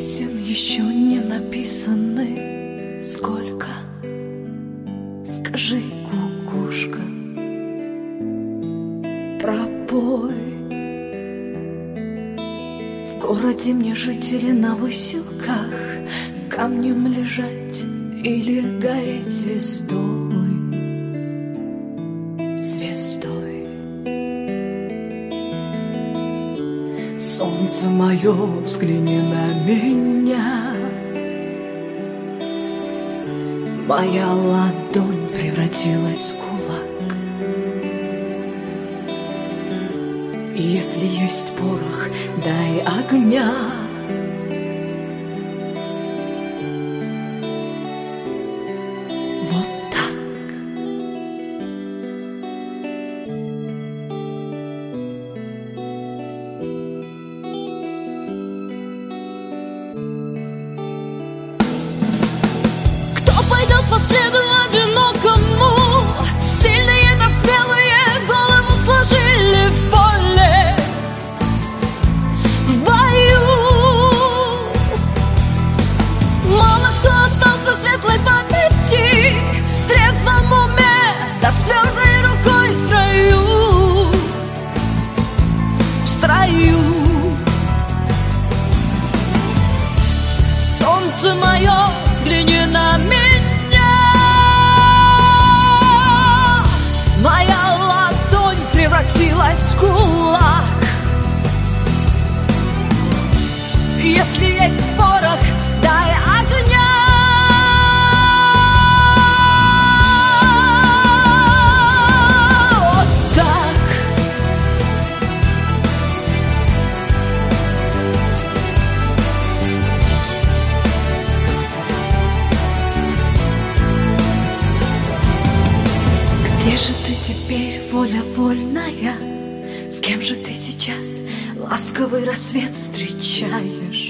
Песен еще не написаны сколько. Скажи, кукушка, пропой. В городе мне жить или на выселках, камнем лежать или гореть звездой, звездой. Солнце мое, взгляни на меня. Моя ладонь превратилась в кулак. Если есть порох, дай огня. Вот так. Кто пойдет по следу одинокому? Сильные да смелые голову сложили в поле, в бою. Мало кто остался в светлой памяти, в трезвом уме, да с твердой рукой в строю, в строю. Солнце мое, взгляни на меня. Моя ладонь превратилась в кулак. Если есть порох, дай огня. Вот так. Где же ты теперь, воля вольная? С кем же ты сейчас ласковый рассвет встречаешь?